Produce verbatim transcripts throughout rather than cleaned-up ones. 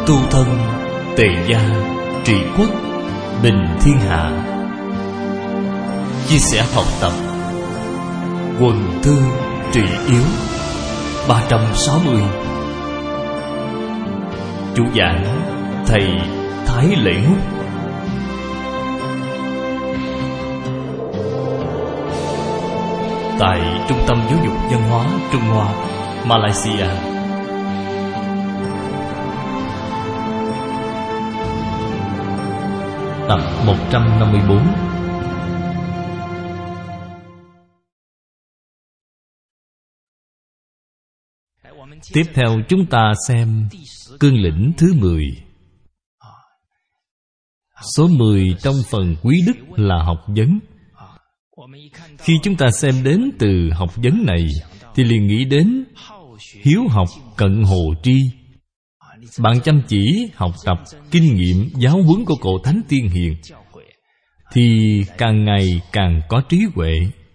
tu thân, tề gia, trị quốc, bình thiên hạ. Chia sẻ học tập, quần thư trị yếu. Ba trăm sáu mươi. Chủ giảng thầy Thái Lễ Húc. Tại Trung tâm Giáo dục Văn hóa Trung Hoa, Malaysia. Tập một trăm năm mươi bốn. Tiếp theo chúng ta xem cương lĩnh thứ mười. Số mười trong phần quý đức là học vấn. Khi chúng ta xem đến từ học vấn này thì liền nghĩ đến hiếu học cận hồ tri. Bạn chăm chỉ học tập kinh nghiệm giáo huấn của cổ thánh tiên hiền thì càng ngày càng có trí huệ.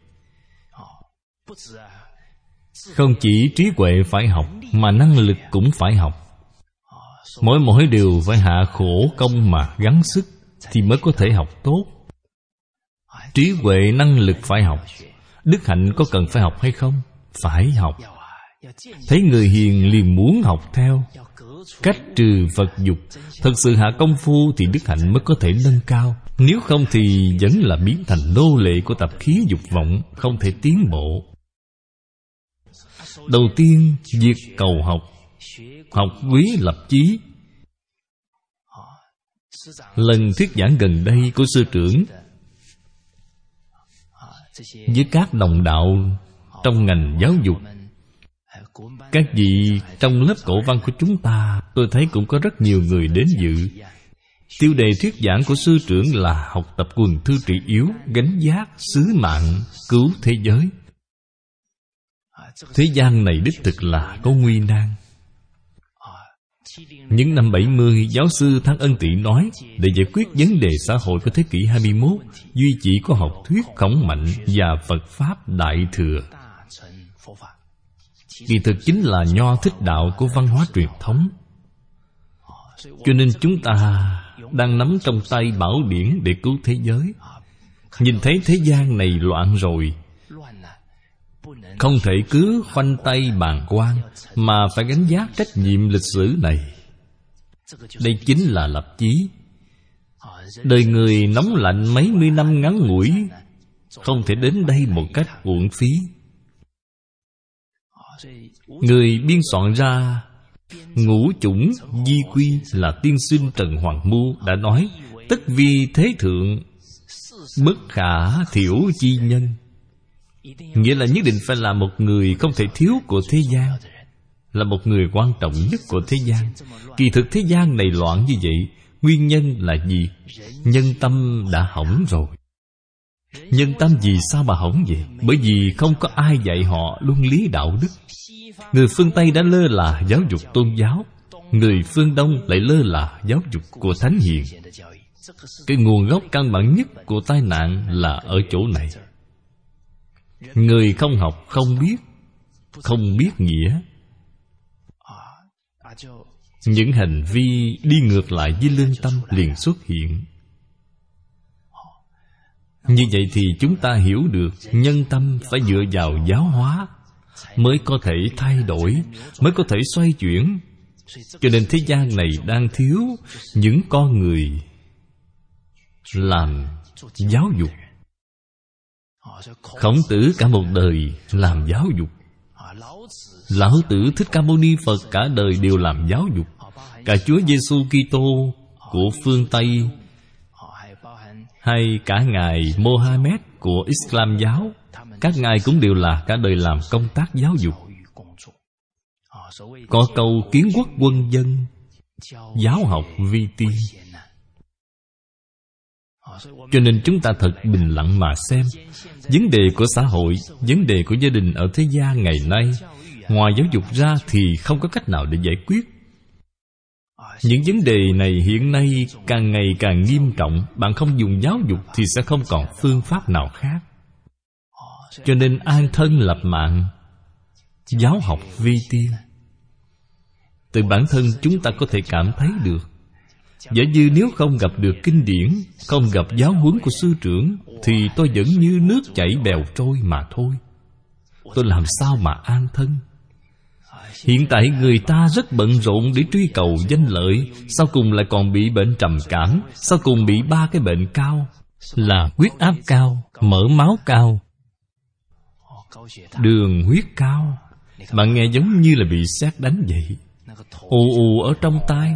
Không chỉ trí huệ phải học mà năng lực cũng phải học. Mỗi mỗi đều phải hạ khổ công mà gắng sức thì mới có thể học tốt. Trí huệ năng lực phải học. Đức hạnh có cần phải học hay không? Phải học. Thấy người hiền liền muốn học theo. Cách trừ vật dục, thật sự hạ công phu thì đức hạnh mới có thể nâng cao. Nếu không thì vẫn là biến thành nô lệ của tập khí dục vọng, không thể tiến bộ. Đầu tiên, việc cầu học. Học quý lập chí. Lần thuyết giảng gần đây của sư trưởng với các đồng đạo trong ngành giáo dục, các vị trong lớp cổ văn của chúng ta, tôi thấy cũng có rất nhiều người đến dự. Tiêu đề thuyết giảng của sư trưởng là học tập quần thư trị yếu, gánh giác sứ mạng cứu thế giới. Thế gian này đích thực là có nguy nan. Những năm bảy mươi, giáo sư Thăng Ân Tị nói, để giải quyết vấn đề xã hội của thế kỷ hai mươi mốt, duy chỉ có học thuyết khổng mạnh và Phật Pháp Đại Thừa. Kỳ thực chính là nho thích đạo của văn hóa truyền thống. Cho nên chúng ta đang nắm trong tay bảo điển để cứu thế giới. Nhìn thấy thế gian này loạn rồi, không thể cứ khoanh tay bàng quan, mà phải gánh vác trách nhiệm lịch sử này. Đây chính là lập chí. Đời người nóng lạnh mấy mươi năm ngắn ngủi, không thể đến đây một cách uổng phí. Người biên soạn ra Ngũ Chủng Di Quy là tiên sinh Trần Hoàng Mưu đã nói: tất vi thế thượng, bất khả thiểu chi nhân. Nghĩa là nhất định phải là một người không thể thiếu của thế gian, là một người quan trọng nhất của thế gian. Kỳ thực thế gian này loạn như vậy, nguyên nhân là gì? Nhân tâm đã hỏng rồi. Nhân tâm vì sao mà hỏng vậy? Bởi vì không có ai dạy họ luân lý đạo đức. Người phương Tây đã lơ là giáo dục tôn giáo, người phương Đông lại lơ là giáo dục của thánh hiền. Cái nguồn gốc căn bản nhất của tai nạn là ở chỗ này. Người không học không biết, không biết nghĩa, những hành vi đi ngược lại với lương tâm liền xuất hiện. Như vậy thì chúng ta hiểu được nhân tâm phải dựa vào giáo hóa mới có thể thay đổi, mới có thể xoay chuyển. Cho nên thế gian này đang thiếu những con người làm giáo dục. Khổng Tử cả một đời làm giáo dục. Lão Tử Thích Ca Mâu Ni Phật cả đời đều làm giáo dục. Cả Chúa Giêsu Kitô của phương Tây, hay cả ngài Mohammed của Islam giáo, các ngài cũng đều là cả đời làm công tác giáo dục. Có câu kiến quốc quân dân, giáo học vi tiên. Cho nên chúng ta thật bình lặng mà xem, vấn đề của xã hội, vấn đề của gia đình ở thế gian ngày nay, ngoài giáo dục ra thì không có cách nào để giải quyết. Những vấn đề này hiện nay càng ngày càng nghiêm trọng. Bạn không dùng giáo dục thì sẽ không còn phương pháp nào khác. Cho nên an thân lập mạng, giáo học vi tiên. Từ bản thân chúng ta có thể cảm thấy được. Giả như nếu không gặp được kinh điển, không gặp giáo huấn của sư trưởng, thì tôi vẫn như nước chảy bèo trôi mà thôi. Tôi làm sao mà an thân? Hiện tại người ta rất bận rộn để truy cầu danh lợi, sau cùng lại còn bị bệnh trầm cảm, sau cùng bị ba cái bệnh cao, là huyết áp cao, mỡ máu cao, đường huyết cao. Bạn nghe giống như là bị sét đánh vậy, ù ù ở trong tai.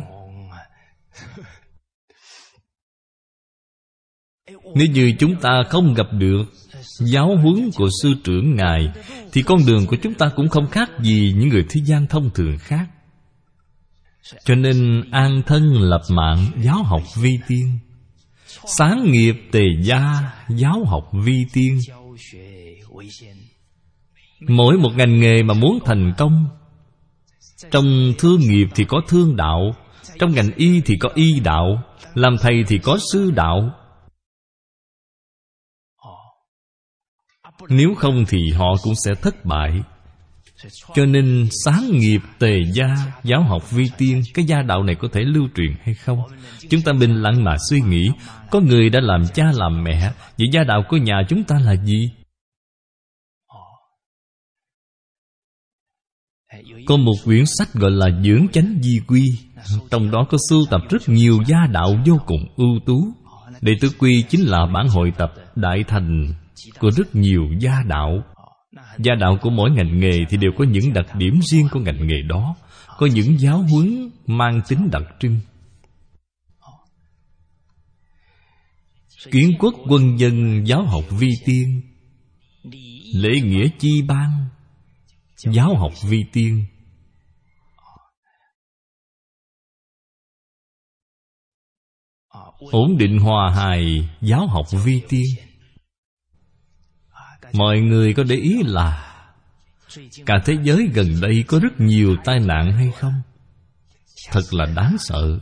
Nếu như chúng ta không gặp được giáo huấn của sư trưởng Ngài, thì con đường của chúng ta cũng không khác gì những người thế gian thông thường khác. Cho nên an thân lập mạng, giáo học vi tiên. Sáng nghiệp tề gia, giáo học vi tiên. Mỗi một ngành nghề mà muốn thành công, trong thương nghiệp thì có thương đạo, trong ngành y thì có y đạo, làm thầy thì có sư đạo. Nếu không thì họ cũng sẽ thất bại. Cho nên sáng nghiệp tề gia, giáo học vi tiên, cái gia đạo này có thể lưu truyền hay không? Chúng ta bình lặng mà suy nghĩ. Có người đã làm cha làm mẹ, vậy gia đạo của nhà chúng ta là gì? Có một quyển sách gọi là Dưỡng Chánh Di Quy, trong đó có sưu tập rất nhiều gia đạo vô cùng ưu tú. Đệ tử Quy chính là bản hội tập đại thành của rất nhiều gia đạo. Gia đạo của mỗi ngành nghề thì đều có những đặc điểm riêng của ngành nghề đó, có những giáo huấn mang tính đặc trưng. Kiến quốc quân dân, giáo học vi tiên. Lễ nghĩa chi ban, giáo học vi tiên. Ổn định hòa hài, giáo học vi tiên. Mọi người có để ý là cả thế giới gần đây có rất nhiều tai nạn hay không? Thật là đáng sợ.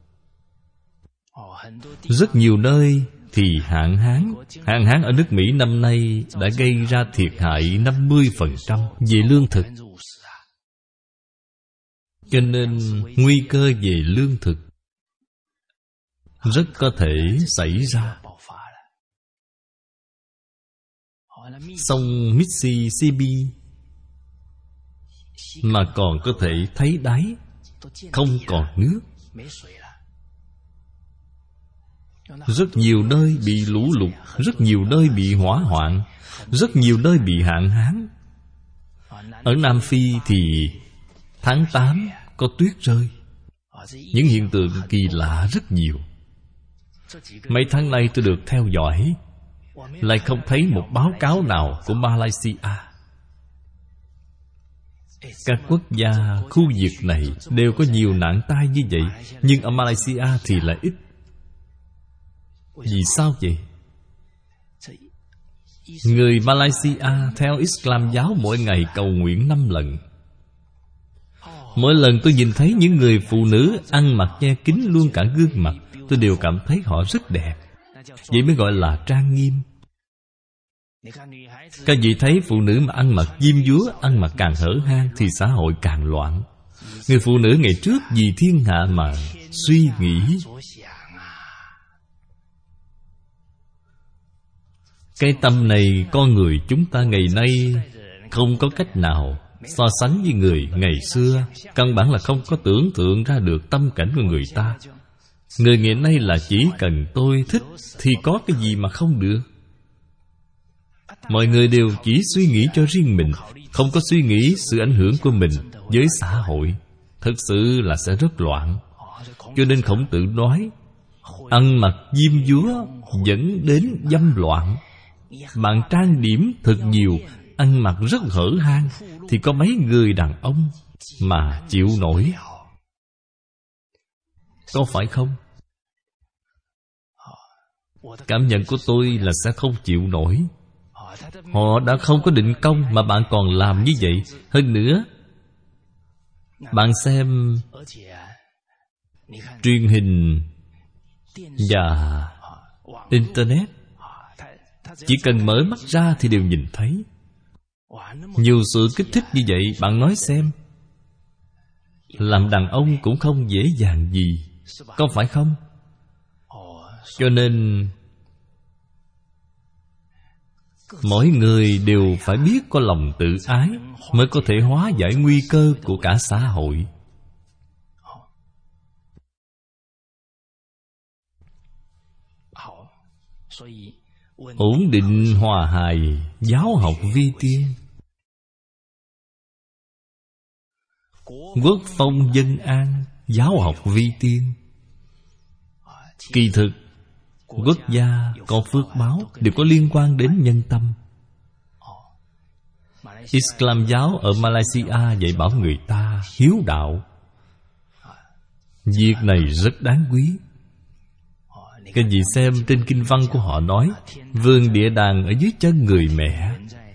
Rất nhiều nơi thì hạn hán. Hạn hán ở nước Mỹ năm nay đã gây ra thiệt hại năm mươi phần trăm về lương thực. Cho nên nguy cơ về lương thực rất có thể xảy ra. Sông Mississippi mà còn có thể thấy đáy, không còn nước. Rất nhiều nơi bị lũ lụt, rất nhiều nơi bị hỏa hoạn, rất nhiều nơi bị hạn hán. Ở Nam Phi thì tháng tám có tuyết rơi. Những hiện tượng kỳ lạ rất nhiều. Mấy tháng nay tôi được theo dõi, lại không thấy một báo cáo nào của Malaysia. Các quốc gia khu vực này đều có nhiều nạn tai như vậy, nhưng ở Malaysia thì lại ít. Vì sao vậy? Người Malaysia theo Islam giáo mỗi ngày cầu nguyện năm lần. Mỗi lần tôi nhìn thấy những người phụ nữ ăn mặc che kín luôn cả gương mặt, tôi đều cảm thấy họ rất đẹp. Vậy mới gọi là trang nghiêm. Các vị thấy phụ nữ mà ăn mặc diêm dúa, ăn mặc càng hở hang thì xã hội càng loạn. Người phụ nữ ngày trước vì thiên hạ mà suy nghĩ. Cái tâm này con người chúng ta ngày nay không có cách nào so sánh với người ngày xưa. Căn bản là không có tưởng tượng ra được tâm cảnh của người ta. Người ngày nay là chỉ cần tôi thích thì có cái gì mà không được. Mọi người đều chỉ suy nghĩ cho riêng mình, không có suy nghĩ sự ảnh hưởng của mình với xã hội. Thật sự là sẽ rất loạn. Cho nên Khổng Tử nói, ăn mặc diêm dúa dẫn đến dâm loạn. Bạn trang điểm thật nhiều, ăn mặc rất hở hang, thì có mấy người đàn ông mà chịu nổi. Có phải không? Cảm nhận của tôi là sẽ không chịu nổi. Họ đã không có định công mà bạn còn làm như vậy. Hơn nữa, bạn xem truyền hình và Internet, chỉ cần mở mắt ra thì đều nhìn thấy. Nhiều sự kích thích như vậy, bạn nói xem, làm đàn ông cũng không dễ dàng gì, có phải không? Cho nên mỗi người đều phải biết có lòng tự ái mới có thể hóa giải nguy cơ của cả xã hội. Ổn định hòa hài, giáo học vi tiên. Quốc phong dân an, giáo học vi tiên. Kỳ thực quốc gia có phước báo đều có liên quan đến nhân tâm. Islam giáo ở Malaysia dạy bảo người ta hiếu đạo. Việc này rất đáng quý. Các vị xem trên kinh văn của họ nói, vườn địa đàng ở dưới chân người mẹ.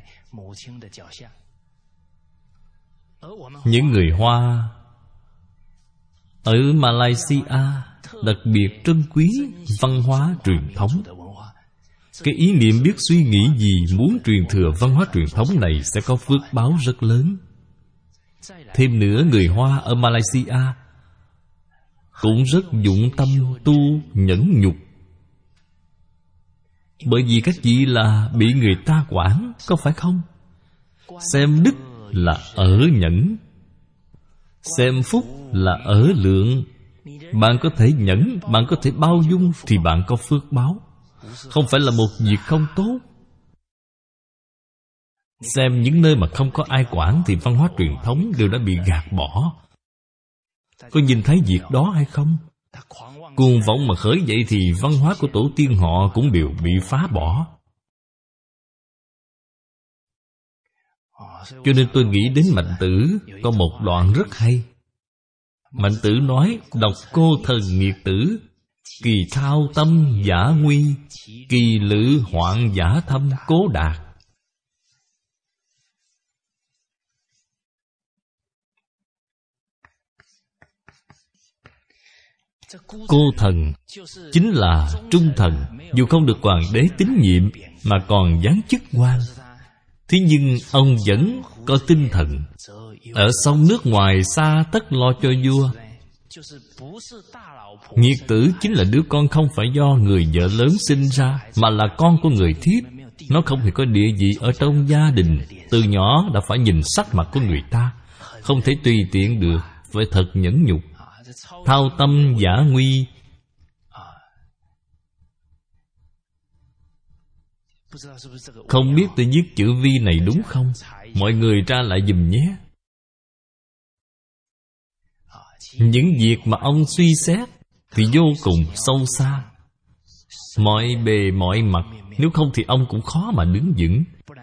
Những người Hoa ở Malaysia đặc biệt trân quý văn hóa truyền thống. Cái ý niệm biết suy nghĩ gì muốn truyền thừa văn hóa truyền thống này sẽ có phước báo rất lớn. Thêm nữa, người Hoa ở Malaysia cũng rất dụng tâm tu nhẫn nhục. Bởi vì các vị là bị người ta quản, có phải không? Xem đức là ở nhẫn, xem phúc là ở lượng. Bạn có thể nhẫn, bạn có thể bao dung thì bạn có phước báo, không phải là một việc không tốt. Xem những nơi mà không có ai quản thì văn hóa truyền thống đều đã bị gạt bỏ. Có nhìn thấy việc đó hay không? Cuồng vọng mà khởi dậy thì văn hóa của tổ tiên họ cũng đều bị phá bỏ. Cho nên tôi nghĩ đến Mạnh Tử có một đoạn rất hay. Mạnh Tử nói, đọc Cô Thần Nghiệt Tử, kỳ thao tâm giả nguy, kỳ lự hoạn giả thâm cố đạt. Cô thần chính là trung thần, dù không được hoàng đế tín nhiệm mà còn giáng chức quan. Thế nhưng ông vẫn có tinh thần. Ở sông nước ngoài xa tất lo cho vua. Nghiệt tử chính là đứa con không phải do người vợ lớn sinh ra, mà là con của người thiếp. Nó không hề có địa vị ở trong gia đình. Từ nhỏ đã phải nhìn sắc mặt của người ta, không thể tùy tiện được, phải thật nhẫn nhục. Thao tâm giả nguy. Không biết tôi viết chữ vi này đúng không? Mọi người tra lại giùm nhé. Những việc mà ông suy xét thì vô cùng sâu xa, mọi bề mọi mặt. Nếu không thì ông cũng khó mà đứng vững,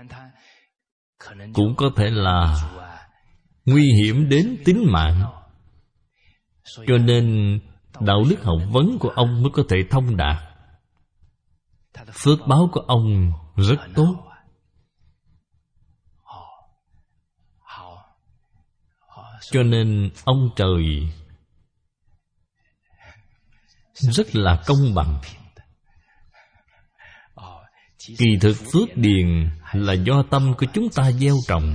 cũng có thể là nguy hiểm đến tính mạng. Cho nên đạo đức học vấn của ông mới có thể thông đạt. Phước báo của ông rất tốt. Cho nên ông trời rất là công bằng. Kỳ thực phước điền là do tâm của chúng ta gieo trồng.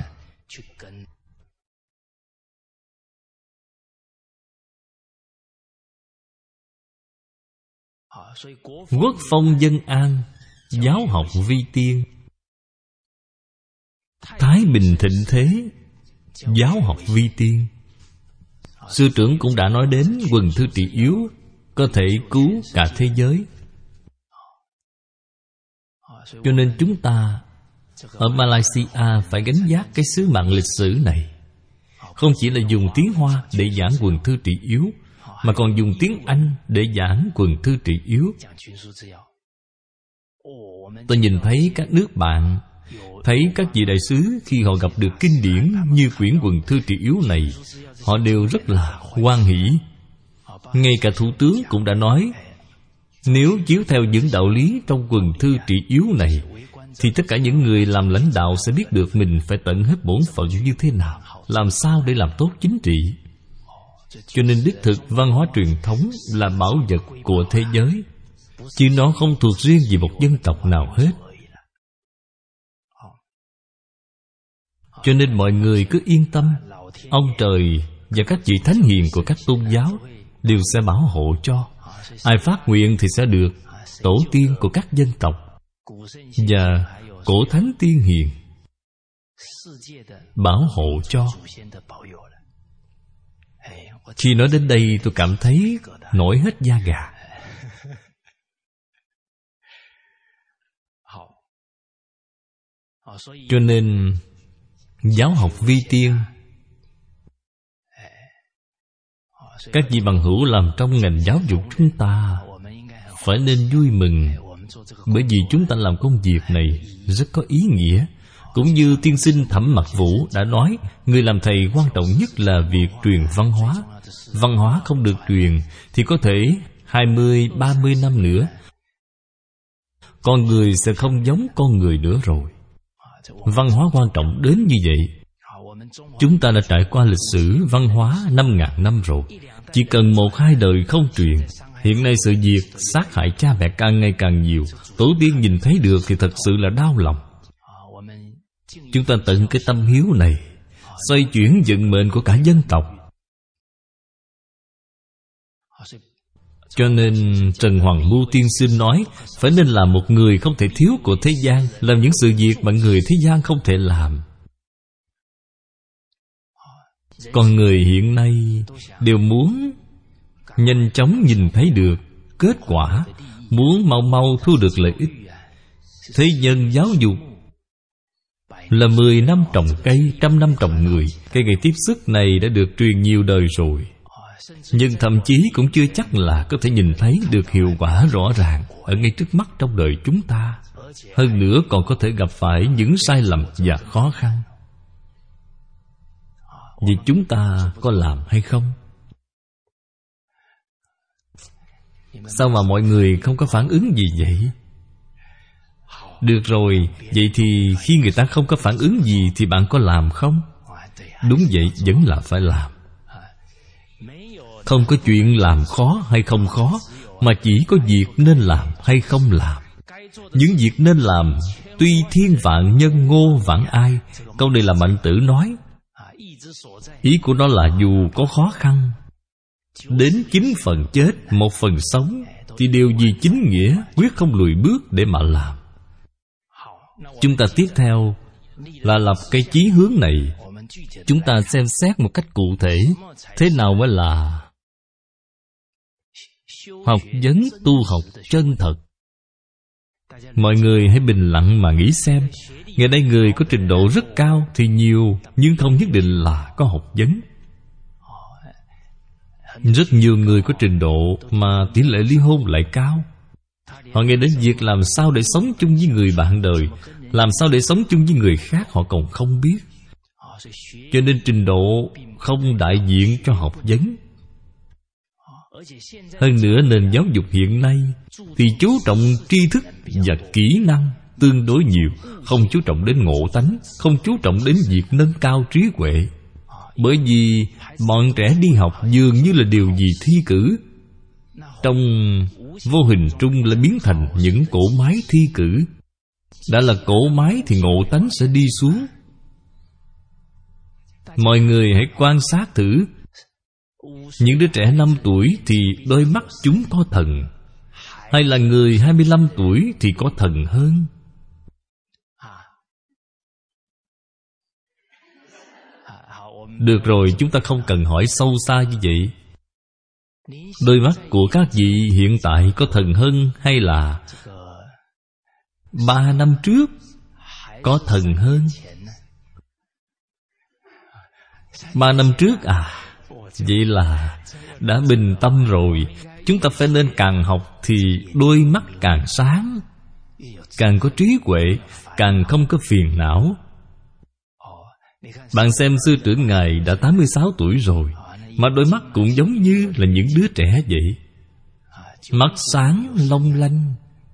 Quốc phong dân an, giáo học vi tiên. Thái bình thịnh thế, giáo học vi tiên. Sư trưởng cũng đã nói đến quần thư trị yếu có thể cứu cả thế giới. Cho nên chúng ta ở Malaysia phải gánh vác cái sứ mạng lịch sử này. Không chỉ là dùng tiếng Hoa để giảng quần thư trị yếu, mà còn dùng tiếng Anh để giảng quần thư trị yếu. Tôi nhìn thấy các nước bạn, thấy các vị đại sứ khi họ gặp được kinh điển như quyển quần thư trị yếu này, họ đều rất là hoan hỷ. Ngay cả thủ tướng cũng đã nói, nếu chiếu theo những đạo lý trong quần thư trị yếu này, thì tất cả những người làm lãnh đạo sẽ biết được mình phải tận hết bổn phận như thế nào, làm sao để làm tốt chính trị. Cho nên đích thực văn hóa truyền thống là bảo vật của thế giới, chứ nó không thuộc riêng về một dân tộc nào hết. Cho nên mọi người cứ yên tâm, ông trời và các vị thánh hiền của các tôn giáo đều sẽ bảo hộ cho. Ai phát nguyện thì sẽ được. Tổ tiên của các dân tộc và cổ thánh tiên hiền bảo hộ cho. Khi nói đến đây tôi cảm thấy nổi hết da gà. Cho nên giáo học vi tiên, các vị bằng hữu làm trong ngành giáo dục chúng ta phải nên vui mừng, bởi vì chúng ta làm công việc này rất có ý nghĩa. Cũng như tiên sinh Thẩm Mặc Vũ đã nói, người làm thầy quan trọng nhất là việc truyền văn hóa. Văn hóa không được truyền thì có thể hai mươi, ba mươi năm nữa con người sẽ không giống con người nữa rồi. Văn hóa quan trọng đến như vậy. Chúng ta đã trải qua lịch sử văn hóa năm ngàn năm rồi. Chỉ cần một hai đời không truyền. Hiện nay sự việc sát hại cha mẹ càng ngày càng nhiều. Tổ tiên nhìn thấy được thì thật sự là đau lòng. Chúng ta tận cái tâm hiếu này, xoay chuyển vận mệnh của cả dân tộc. Cho nên Trần Hoàng Mưu tiên sinh nói, phải nên là một người không thể thiếu của thế gian, làm những sự việc mà người thế gian không thể làm. Con người hiện nay đều muốn nhanh chóng nhìn thấy được kết quả, muốn mau mau thu được lợi ích. Thế nhân giáo dục là mười năm trồng cây, trăm năm trồng người. Cây ngày tiếp sức này đã được truyền nhiều đời rồi, nhưng thậm chí cũng chưa chắc là có thể nhìn thấy được hiệu quả rõ ràng ở ngay trước mắt trong đời chúng ta. Hơn nữa còn có thể gặp phải những sai lầm và khó khăn. Vì chúng ta có làm hay không? Sao mà mọi người không có phản ứng gì vậy? Được rồi, vậy thì khi người ta không có phản ứng gì thì bạn có làm không? Đúng vậy, vẫn là phải làm. Không có chuyện làm khó hay không khó, mà chỉ có việc nên làm hay không làm. Những việc nên làm, tuy thiên vạn nhân ngô vạn ai. Câu này là Mạnh Tử nói. Ý của nó là dù có khó khăn, đến chín phần chết, một phần sống, thì đều vì chính nghĩa, quyết không lùi bước để mà làm. Chúng ta tiếp theo là lập cái chí hướng này. Chúng ta xem xét một cách cụ thể, thế nào mới là học vấn tu học chân thật. Mọi người hãy bình lặng mà nghĩ xem. Ngày nay người có trình độ rất cao thì nhiều, nhưng không nhất định là có học vấn. Rất nhiều người có trình độ mà tỷ lệ ly hôn lại cao. Họ nghe đến việc làm sao để sống chung với người bạn đời, làm sao để sống chung với người khác họ còn không biết. Cho nên trình độ không đại diện cho học vấn. Hơn nữa nền giáo dục hiện nay thì chú trọng tri thức và kỹ năng tương đối nhiều, không chú trọng đến ngộ tánh, không chú trọng đến việc nâng cao trí huệ. Bởi vì bọn trẻ đi học dường như là điều gì thi cử, trong vô hình trung lại biến thành những cỗ máy thi cử. Đã là cỗ máy thì ngộ tánh sẽ đi xuống. Mọi người hãy quan sát thử. Những đứa trẻ năm tuổi thì đôi mắt chúng có thần, hay là người hai mươi lăm tuổi thì có thần hơn? Được rồi, chúng ta không cần hỏi sâu xa như vậy. Đôi mắt của các vị hiện tại có thần hơn hay là ba năm trước có thần hơn? Ba năm trước à? Vậy là đã bình tâm rồi. Chúng ta phải nên càng học thì đôi mắt càng sáng, càng có trí huệ, càng không có phiền não. Bạn xem sư trưởng Ngài đã tám mươi sáu tuổi rồi, mà đôi mắt cũng giống như là những đứa trẻ vậy. Mắt sáng long lanh.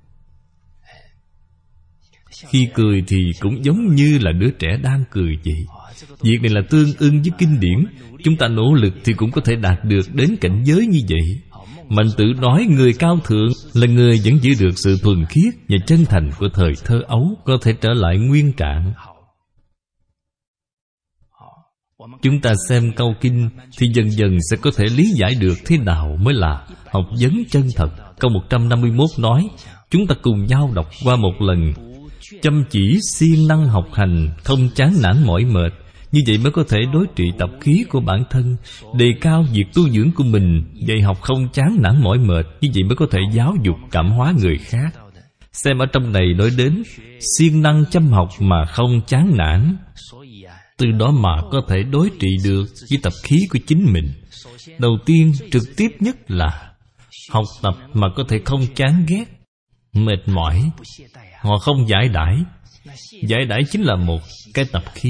Khi cười thì cũng giống như là đứa trẻ đang cười vậy. Việc này là tương ưng với kinh điển. Chúng ta nỗ lực thì cũng có thể đạt được đến cảnh giới như vậy. Mạnh Tử nói người cao thượng là người vẫn giữ được sự thuần khiết và chân thành của thời thơ ấu, có thể trở lại nguyên trạng. Chúng ta xem câu kinh thì dần dần sẽ có thể lý giải được thế nào mới là học vấn chân thật. Câu một trăm năm mươi mốt nói, chúng ta cùng nhau đọc qua một lần. Chăm chỉ siêng năng học hành, không chán nản mỏi mệt. Như vậy mới có thể đối trị tập khí của bản thân, đề cao việc tu dưỡng của mình. Dạy học không chán nản mỏi mệt. Như vậy mới có thể giáo dục cảm hóa người khác. Xem ở trong này nói đến siêng năng chăm học mà không chán nản. Từ đó mà có thể đối trị được với tập khí của chính mình. Đầu tiên, trực tiếp nhất là học tập mà có thể không chán ghét, mệt mỏi. Họ không giải đãi. Giải đãi chính là một cái tập khí.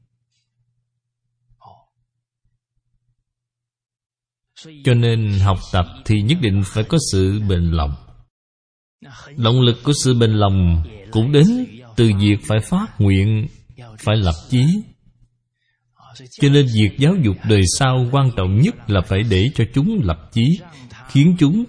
Cho nên học tập thì nhất định phải có sự bền lòng. Động lực của sự bền lòng cũng đến từ việc phải phát nguyện, phải lập chí. Cho nên việc giáo dục đời sau quan trọng nhất là phải để cho chúng lập chí, khiến chúng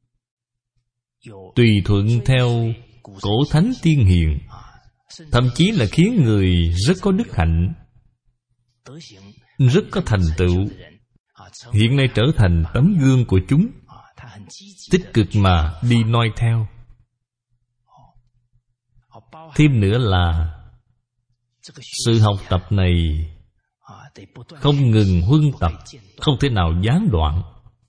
tùy thuận theo cổ thánh tiên hiền, thậm chí là khiến người rất có đức hạnh, rất có thành tựu, hiện nay trở thành tấm gương của chúng, tích cực mà đi noi theo. Thêm nữa là sự học tập này không ngừng huân tập, không thể nào gián đoạn.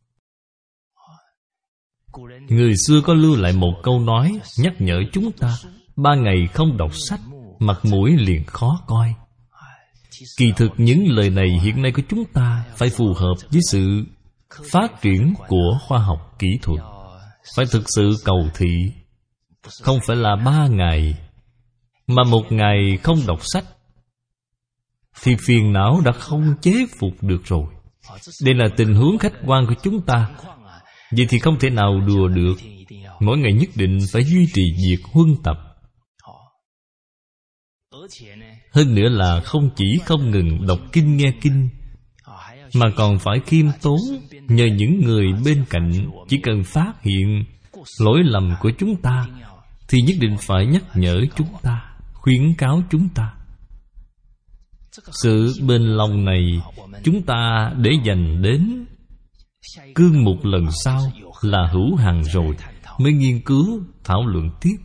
Người xưa có lưu lại một câu nói nhắc nhở chúng ta: ba ngày không đọc sách, mặt mũi liền khó coi. Kỳ thực những lời này hiện nay của chúng ta phải phù hợp với sự phát triển của khoa học kỹ thuật. Phải thực sự cầu thị. Không phải là ba ngày, mà một ngày không đọc sách thì phiền não đã không chế phục được rồi. Đây là tình huống khách quan của chúng ta. Vậy thì không thể nào đùa được. Mỗi ngày nhất định phải duy trì việc huân tập. Hơn nữa là không chỉ không ngừng đọc kinh nghe kinh, mà còn phải khiêm tốn, nhờ những người bên cạnh chỉ cần phát hiện lỗi lầm của chúng ta thì nhất định phải nhắc nhở chúng ta, khuyến cáo chúng ta. Sự bền lòng này chúng ta để dành đến cương mục lần sau là hữu hạn rồi mới nghiên cứu thảo luận tiếp.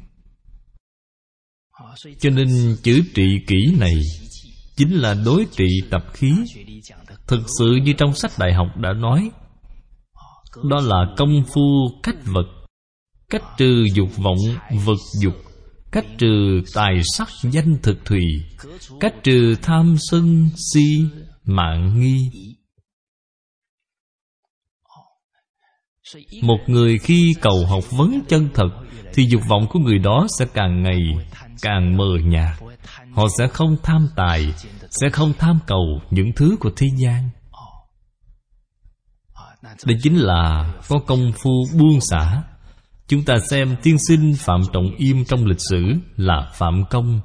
Cho nên chữ trị kỷ này chính là đối trị tập khí. Thực sự như trong sách đại học đã nói, đó là công phu cách vật, cách trừ dục vọng vật dục, cách trừ tài sắc danh thực thùy, cách trừ tham sân si mạng nghi. Một người khi cầu học vấn chân thật thì dục vọng của người đó sẽ càng ngày càng mờ nhạt. Họ sẽ không tham tài, sẽ không tham cầu những thứ của thế gian. Đây chính là có công phu buông xả. Chúng ta xem tiên sinh Phạm Trọng Im trong lịch sử là Phạm Công.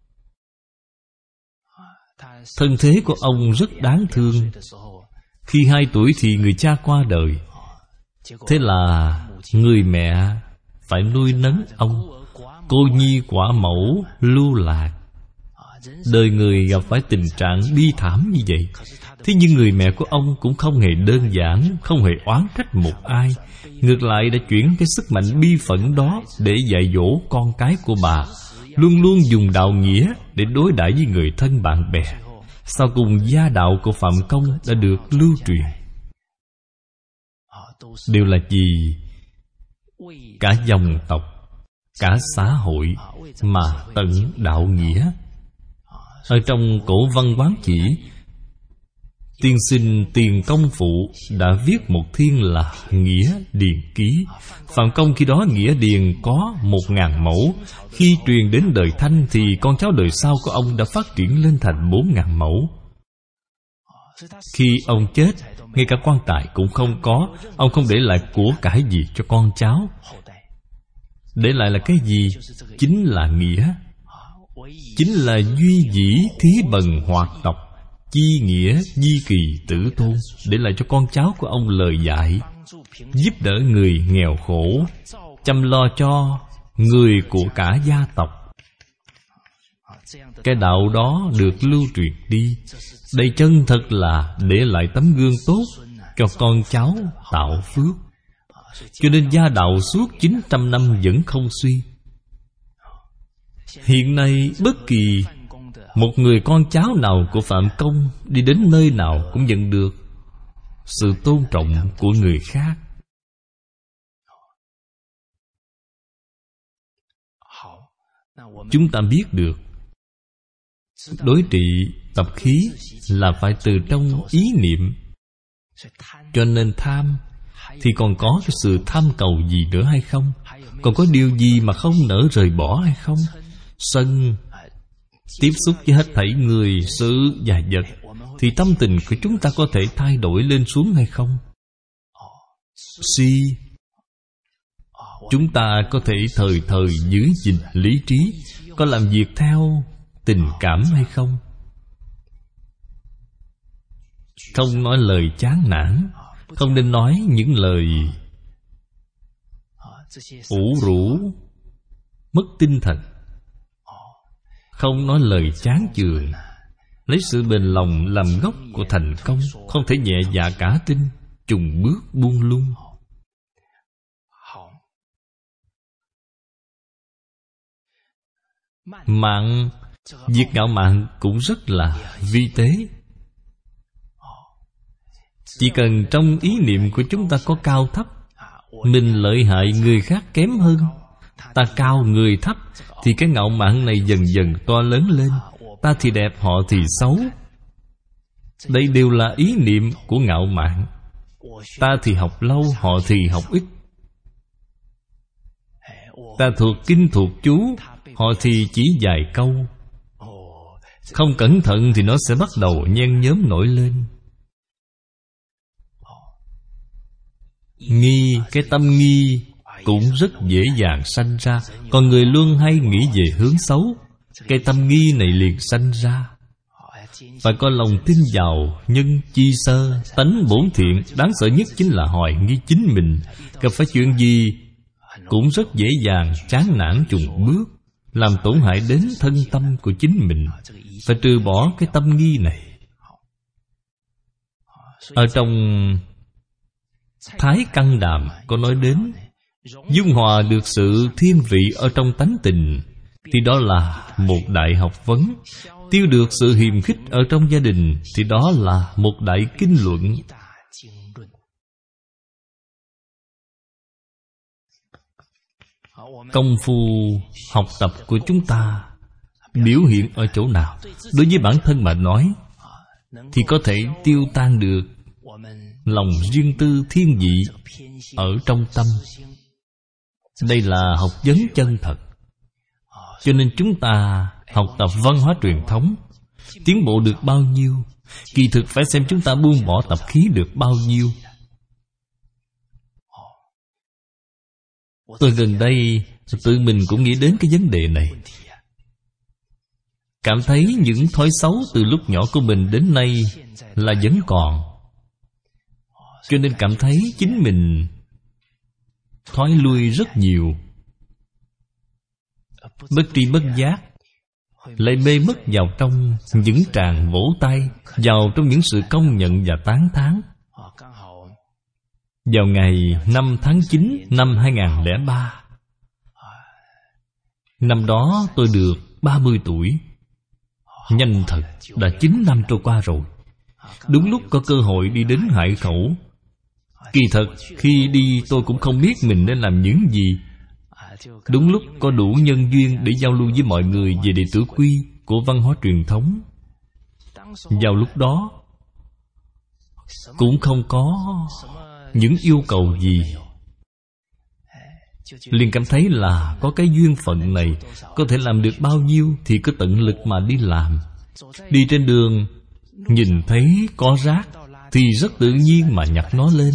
Thân thế của ông rất đáng thương. Khi hai tuổi thì người cha qua đời. Thế là người mẹ phải nuôi nấng ông. Cô nhi quả mẫu lưu lạc. Đời người gặp phải tình trạng bi thảm như vậy. Thế nhưng người mẹ của ông cũng không hề đơn giản, không hề oán trách một ai. Ngược lại đã chuyển cái sức mạnh bi phẫn đó để dạy dỗ con cái của bà, luôn luôn dùng đạo nghĩa để đối đãi với người thân bạn bè. Sau cùng gia đạo của Phạm Công đã được lưu truyền. Đều là gì? Cả dòng tộc, cả xã hội mà tận đạo nghĩa. Ở trong cổ văn Quán Chỉ, tiên sinh Tiền Công Phụ đã viết một thiên là Nghĩa Điền Ký. Phạm Công khi đó nghĩa điền có một ngàn mẫu. Khi truyền đến đời Thanh thì con cháu đời sau của ông đã phát triển lên thành bốn ngàn mẫu. Khi ông chết, ngay cả quan tài cũng không có. Ông không để lại của cải gì cho con cháu. Để lại là cái gì? Chính là nghĩa. Chính là duy dĩ thí bần hoạt tộc, chi nghĩa di kỳ tử tôn. Để lại cho con cháu của ông lời dạy, giúp đỡ người nghèo khổ, chăm lo cho người của cả gia tộc. Cái đạo đó được lưu truyền đi. Đây chân thật là để lại tấm gương tốt cho con cháu tạo phước. Cho nên gia đạo suốt chín trăm năm vẫn không suy. Hiện nay bất kỳ một người con cháu nào của Phạm Công đi đến nơi nào cũng nhận được sự tôn trọng của người khác. Chúng ta biết được đối trị tập khí là phải từ trong ý niệm. Cho nên tham thì còn có cái sự tham cầu gì nữa hay không? Còn có điều gì mà không nỡ rời bỏ hay không? Sân tiếp xúc với hết thảy người, sự và vật, thì tâm tình của chúng ta có thể thay đổi lên xuống hay không? Si, chúng ta có thể thời thời giữ gìn lý trí, có làm việc theo tình cảm hay không? Không nói lời chán nản, không nên nói những lời ủ rũ, mất tinh thần. Không nói lời chán chường, lấy sự bền lòng làm gốc của thành công. Không thể nhẹ dạ cả tin, chùng bước buông lung. Mạn, việc ngạo mạn cũng rất là vi tế. Chỉ cần trong ý niệm của chúng ta có cao thấp, mình lợi hại người khác kém hơn, ta cao người thấp, thì cái ngạo mạn này dần dần to lớn lên. Ta thì đẹp, họ thì xấu. Đây đều là ý niệm của ngạo mạn. Ta thì học lâu, họ thì học ít. Ta thuộc kinh thuộc chú, họ thì chỉ vài câu. Không cẩn thận thì nó sẽ bắt đầu nhen nhóm nổi lên. Nghi, cái tâm nghi cũng rất dễ dàng sanh ra. Còn người luôn hay nghĩ về hướng xấu, cái tâm nghi này liền sanh ra. Phải có lòng tin vào nhân chi sơ, tánh bổn thiện. Đáng sợ nhất chính là hoài nghi chính mình. Gặp phải chuyện gì cũng rất dễ dàng chán nản chùng bước, làm tổn hại đến thân tâm của chính mình. Phải trừ bỏ cái tâm nghi này. Ở trong Thái Căn Đàm có nói đến dung hòa được sự thiên vị ở trong tánh tình, thì đó là một đại học vấn. Tiêu được sự hiềm khích ở trong gia đình, thì đó là một đại kinh luận. Công phu học tập của chúng ta biểu hiện ở chỗ nào? Đối với bản thân mà nói, thì có thể tiêu tan được lòng riêng tư thiên vị ở trong tâm. Đây là học vấn chân thật. Cho nên chúng ta học tập văn hóa truyền thống, tiến bộ được bao nhiêu, kỳ thực phải xem chúng ta buông bỏ tập khí được bao nhiêu. Tôi gần đây tự mình cũng nghĩ đến cái vấn đề này. Cảm thấy những thói xấu từ lúc nhỏ của mình đến nay là vẫn còn. Cho nên cảm thấy chính mình thoái lui rất nhiều. Bất tri bất giác lại mê mất vào trong những tràng vỗ tay, vào trong những sự công nhận và tán thán. Vào ngày năm tháng chín năm hai nghìn lẻ ba, năm đó tôi được ba mươi tuổi. Nhanh thật, đã chín năm trôi qua rồi. Đúng lúc có cơ hội đi đến Hải Khẩu. Kỳ thật, khi đi tôi cũng không biết mình nên làm những gì. Đúng lúc có đủ nhân duyên để giao lưu với mọi người về đệ tử quy của văn hóa truyền thống. Vào lúc đó cũng không có những yêu cầu gì, liền cảm thấy là có cái duyên phận này, có thể làm được bao nhiêu thì cứ tận lực mà đi làm. Đi trên đường nhìn thấy có rác thì rất tự nhiên mà nhặt nó lên.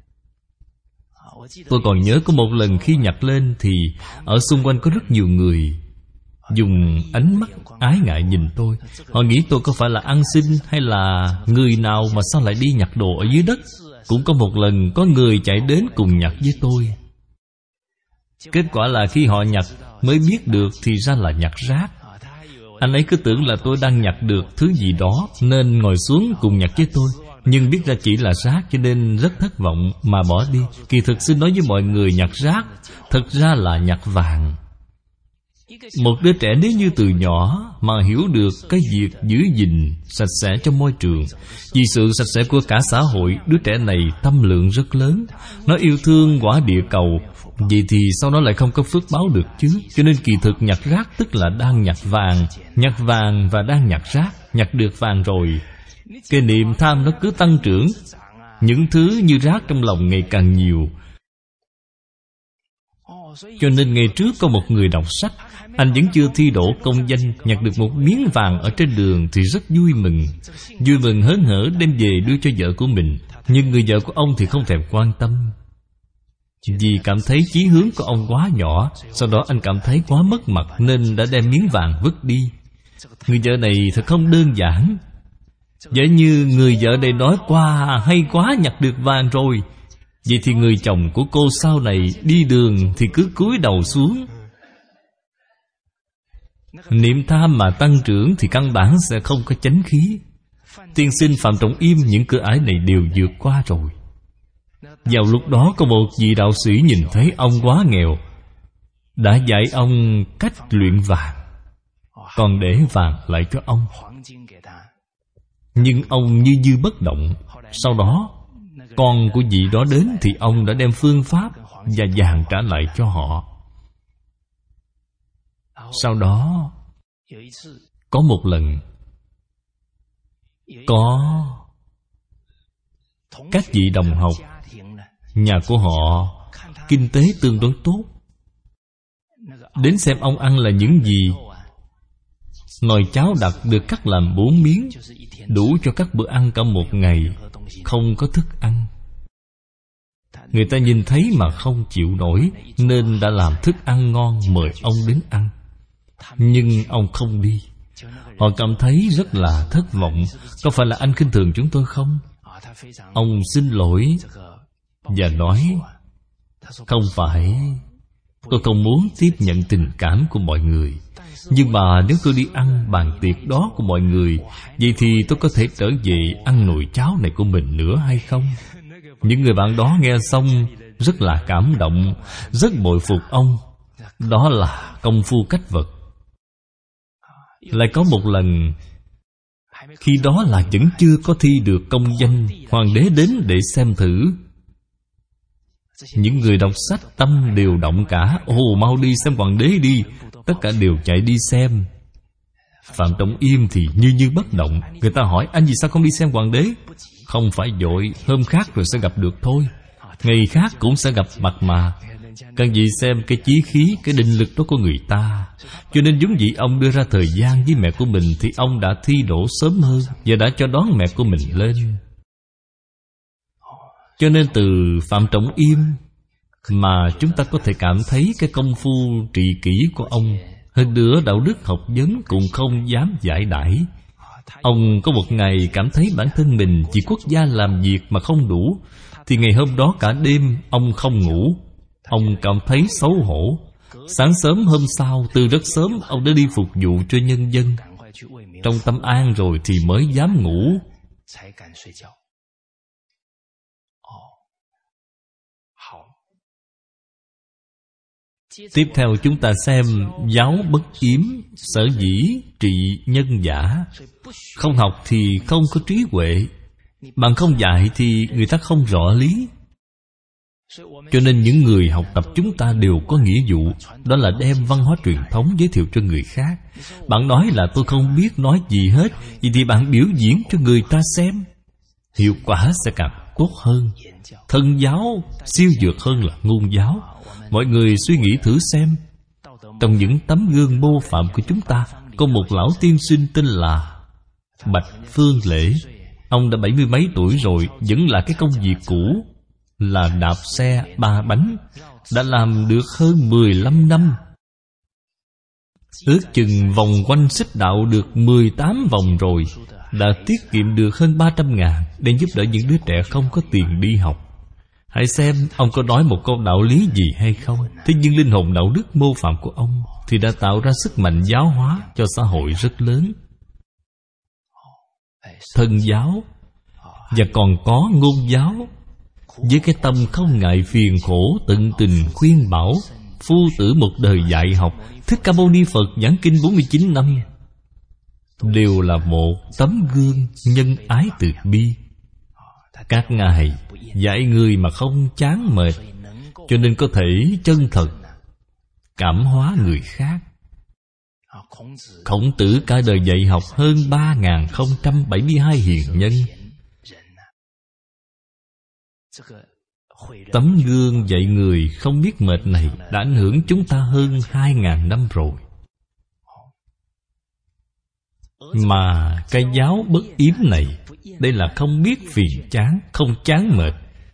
Tôi còn nhớ có một lần khi nhặt lên thì ở xung quanh có rất nhiều người dùng ánh mắt ái ngại nhìn tôi. Họ nghĩ tôi có phải là ăn xin hay là người nào mà sao lại đi nhặt đồ ở dưới đất. Cũng có một lần có người chạy đến cùng nhặt với tôi. Kết quả là khi họ nhặt mới biết được thì ra là nhặt rác. Anh ấy cứ tưởng là tôi đang nhặt được thứ gì đó, nên ngồi xuống cùng nhặt với tôi. Nhưng biết ra chỉ là rác, cho nên rất thất vọng mà bỏ đi. Kỳ thực xin nói với mọi người, nhặt rác thật ra là nhặt vàng. Một đứa trẻ nếu như từ nhỏ mà hiểu được cái việc giữ gìn sạch sẽ trong môi trường, vì sự sạch sẽ của cả xã hội, đứa trẻ này tâm lượng rất lớn. Nó yêu thương quả địa cầu, vậy thì sau đó lại không có phước báo được chứ. Cho nên kỳ thực nhặt rác tức là đang nhặt vàng. Nhặt vàng và đang nhặt rác. Nhặt được vàng rồi, cái niềm tham nó cứ tăng trưởng. Những thứ như rác trong lòng ngày càng nhiều. Cho nên ngày trước có một người đọc sách, anh vẫn chưa thi đỗ công danh, nhặt được một miếng vàng ở trên đường thì rất vui mừng. Vui mừng hớn hở đem về đưa cho vợ của mình. Nhưng người vợ của ông thì không thèm quan tâm, vì cảm thấy chí hướng của ông quá nhỏ. Sau đó anh cảm thấy quá mất mặt nên đã đem miếng vàng vứt đi. Người vợ này thật không đơn giản. Giả như người vợ này nói qua hay quá, nhặt được vàng rồi, vậy thì người chồng của cô sau này đi đường thì cứ cúi đầu xuống. Niệm tham mà tăng trưởng thì căn bản sẽ không có chánh khí. Tiên sinh Phạm Trọng Im những cửa ải này đều vượt qua rồi. Vào lúc đó có một vị đạo sĩ nhìn thấy ông quá nghèo, đã dạy ông cách luyện vàng, còn để vàng lại cho ông. Nhưng ông như như bất động. Sau đó con của vị đó đến thì ông đã đem phương pháp và vàng trả lại cho họ. Sau đó có một lần, có các vị đồng học, nhà của họ kinh tế tương đối tốt, đến xem ông ăn là những gì. Nồi cháo đặc được cắt làm bốn miếng, đủ cho các bữa ăn cả một ngày, không có thức ăn. Người ta nhìn thấy mà không chịu nổi, nên đã làm thức ăn ngon mời ông đến ăn. Nhưng ông không đi. Họ cảm thấy rất là thất vọng. Có phải là anh khinh thường chúng tôi không? Ông xin lỗi và nói, không phải, tôi không muốn tiếp nhận tình cảm của mọi người. Nhưng mà nếu tôi đi ăn bàn tiệc đó của mọi người, vậy thì tôi có thể trở về ăn nồi cháo này của mình nữa hay không? Những người bạn đó nghe xong rất là cảm động, rất bội phục ông. Đó là công phu cách vật. Lại có một lần, khi đó là vẫn chưa có thi được công danh, hoàng đế đến để xem thử. Những người đọc sách tâm đều động cả. Ồ, mau đi xem hoàng đế đi. Tất cả đều chạy đi xem. Phạm Trọng Im thì như như bất động. Người ta hỏi, anh vì sao không đi xem hoàng đế? Không phải vội, hôm khác rồi sẽ gặp được thôi. Ngày khác cũng sẽ gặp mặt mà. Cần gì xem cái chí khí, cái định lực đó của người ta. Cho nên giống vậy, ông đưa ra thời gian với mẹ của mình thì ông đã thi đỗ sớm hơn và đã cho đón mẹ của mình lên. Cho nên từ Phạm Trọng Im mà chúng ta có thể cảm thấy cái công phu trị kỷ của ông. Hơn nữa đạo đức học vấn cũng không dám giải đãi. Ông có một ngày cảm thấy bản thân mình chỉ quốc gia làm việc mà không đủ, thì ngày hôm đó cả đêm ông không ngủ. Ông cảm thấy xấu hổ. Sáng sớm hôm sau, từ rất sớm ông đã đi phục vụ cho nhân dân. Trong tâm an rồi thì mới dám ngủ. Tiếp theo chúng ta xem giáo bất yếm, sở dĩ trị nhân giả. Không học thì không có trí huệ. Bạn không dạy thì người ta không rõ lý. Cho nên những người học tập chúng ta đều có nghĩa vụ, đó là đem văn hóa truyền thống giới thiệu cho người khác. Bạn nói là tôi không biết nói gì hết, vậy thì bạn biểu diễn cho người ta xem, hiệu quả sẽ càng tốt hơn. Thân giáo siêu dược hơn là ngôn giáo. Mọi người suy nghĩ thử xem, trong những tấm gương mô phạm của chúng ta có một lão tiên sinh tên là Bạch Phương Lễ. Ông đã bảy mươi mấy tuổi rồi, vẫn là cái công việc cũ là đạp xe ba bánh, đã làm được hơn mười lăm năm. Ước chừng vòng quanh xích đạo được mười tám vòng rồi, đã tiết kiệm được hơn ba trăm ngàn để giúp đỡ những đứa trẻ không có tiền đi học. Hãy xem ông có nói một câu đạo lý gì hay không. Thế nhưng linh hồn đạo đức mô phạm của ông thì đã tạo ra sức mạnh giáo hóa cho xã hội rất lớn. Thân giáo và còn có ngôn giáo, với cái tâm không ngại phiền khổ, tận tình khuyên bảo, phu tử một đời dạy học. Thích Ca Mâu Ni Phật giảng kinh bốn mươi chín năm đều là một tấm gương nhân ái từ bi. Các ngài dạy người mà không chán mệt, cho nên có thể chân thật cảm hóa người khác. Khổng Tử cả đời dạy học hơn ba nghìn không trăm bảy mươi hai hiền nhân. Tấm gương dạy người không biết mệt này đã ảnh hưởng chúng ta hơn hai nghìn năm rồi. Mà cái giáo bất yếm này, đây là không biết phiền chán, không chán mệt.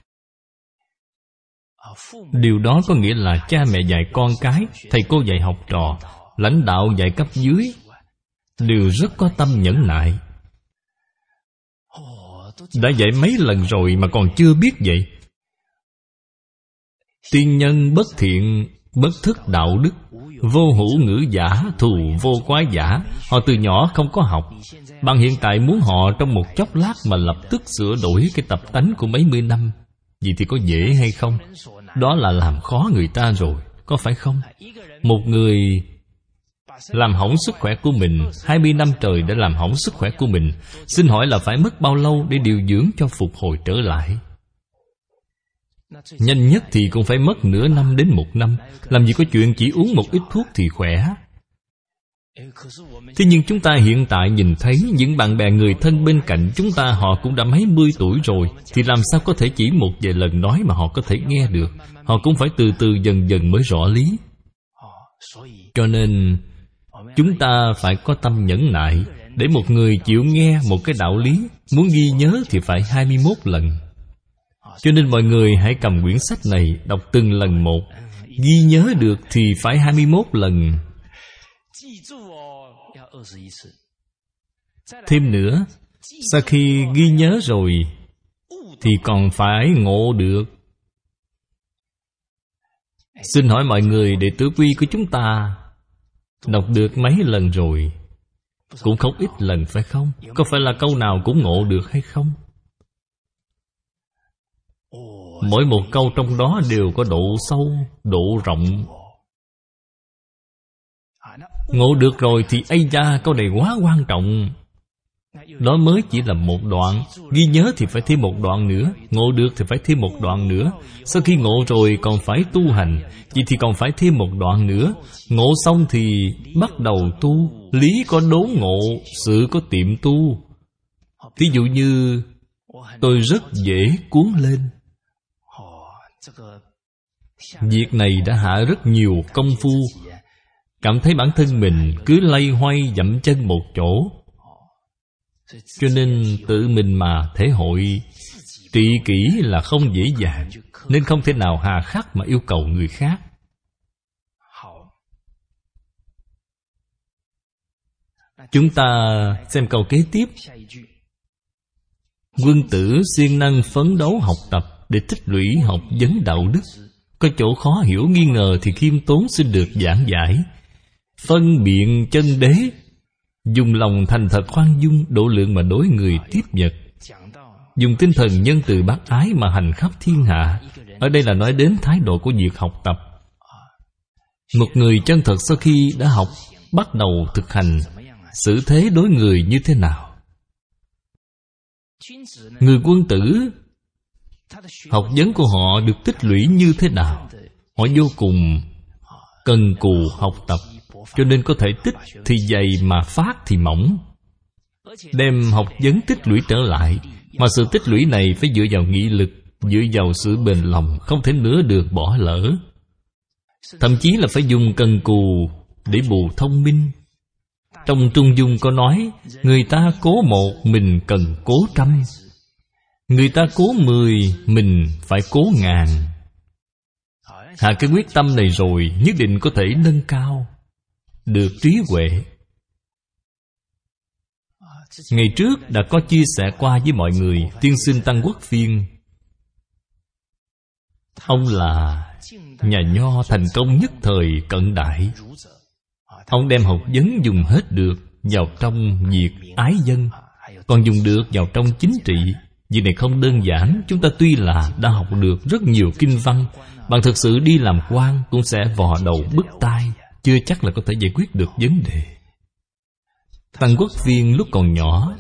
Điều đó có nghĩa là cha mẹ dạy con cái, thầy cô dạy học trò, lãnh đạo dạy cấp dưới đều rất có tâm nhẫn nại. Đã dạy mấy lần rồi mà còn chưa biết vậy. Tiên nhân bất thiện, bất thức đạo đức, vô hữu ngữ giả, thù vô quái giả. Họ từ nhỏ không có học. Bạn hiện tại muốn họ trong một chốc lát mà lập tức sửa đổi cái tập tánh của mấy mươi năm, vậy thì có dễ hay không? Đó là làm khó người ta rồi, có phải không? Một người làm hỏng sức khỏe của mình, hai mươi năm trời đã làm hỏng sức khỏe của mình, xin hỏi là phải mất bao lâu để điều dưỡng cho phục hồi trở lại? Nhanh nhất thì cũng phải mất nửa năm đến một năm. Làm gì có chuyện chỉ uống một ít thuốc thì khỏe. Thế nhưng chúng ta hiện tại nhìn thấy những bạn bè người thân bên cạnh chúng ta, họ cũng đã mấy mươi tuổi rồi, thì làm sao có thể chỉ một vài lần nói mà họ có thể nghe được? Họ cũng phải từ từ dần dần mới rõ lý. Cho nên chúng ta phải có tâm nhẫn nại. Để một người chịu nghe một cái đạo lý, muốn ghi nhớ thì phải hai mươi mốt lần. Cho nên mọi người hãy cầm quyển sách này, đọc từng lần một. Ghi nhớ được thì phải hai mươi mốt lần. Thêm nữa, sau khi ghi nhớ rồi thì còn phải ngộ được. Xin hỏi mọi người, đệ tử quy của chúng ta đọc được mấy lần rồi? Cũng không ít lần phải không? Có phải là câu nào cũng ngộ được hay không? Mỗi một câu trong đó đều có độ sâu, độ rộng. Ngộ được rồi thì ây da, câu này quá quan trọng. Đó mới chỉ là một đoạn. Ghi nhớ thì phải thêm một đoạn nữa. Ngộ được thì phải thêm một đoạn nữa. Sau khi ngộ rồi còn phải tu hành, vậy thì còn phải thêm một đoạn nữa. Ngộ xong thì bắt đầu tu. Lý có đốn ngộ, sự có tiệm tu. Ví dụ như tôi rất dễ cuốn lên. Việc này đã hạ rất nhiều công phu. Cảm thấy bản thân mình cứ lay hoay dậm chân một chỗ. Cho nên tự mình mà thể hội trị kỷ là không dễ dàng, nên không thể nào hà khắc mà yêu cầu người khác. Chúng ta xem câu kế tiếp. Quân tử siêng năng phấn đấu học tập để tích lũy học vấn đạo đức. Có chỗ khó hiểu nghi ngờ thì khiêm tốn xin được giảng giải. Phân biện chân đế, dùng lòng thành thật khoan dung, độ lượng mà đối người tiếp vật, dùng tinh thần nhân từ bác ái mà hành khắp thiên hạ. Ở đây là nói đến thái độ của việc học tập. Một người chân thật sau khi đã học, bắt đầu thực hành, xử thế đối người như thế nào? Người quân tử, học vấn của họ được tích lũy như thế nào? Họ vô cùng cần cù học tập, cho nên có thể tích thì dày mà phát thì mỏng. Đem học vấn tích lũy trở lại. Mà sự tích lũy này phải dựa vào nghị lực, dựa vào sự bền lòng, không thể nữa được bỏ lỡ. Thậm chí là phải dùng cần cù để bù thông minh. Trong Trung Dung có nói, người ta cố một, mình cần cố trăm. Người ta cố mười, mình phải cố ngàn. Hạ cái quyết tâm này rồi, nhất định có thể nâng cao được trí huệ. Ngày trước đã có chia sẻ qua với mọi người. Tiên sinh Tăng Quốc Phiên Ông là nhà nho thành công nhất thời cận đại. Ông đem học vấn dùng hết được vào trong việc ái dân, còn dùng được vào trong chính trị. Việc này không đơn giản. Chúng ta tuy là đã học được rất nhiều kinh văn, bạn thực sự đi làm quan cũng sẽ vò đầu bứt tai, chưa chắc là có thể giải quyết được vấn đề. Tăng Quốc Phiên lúc còn nhỏ,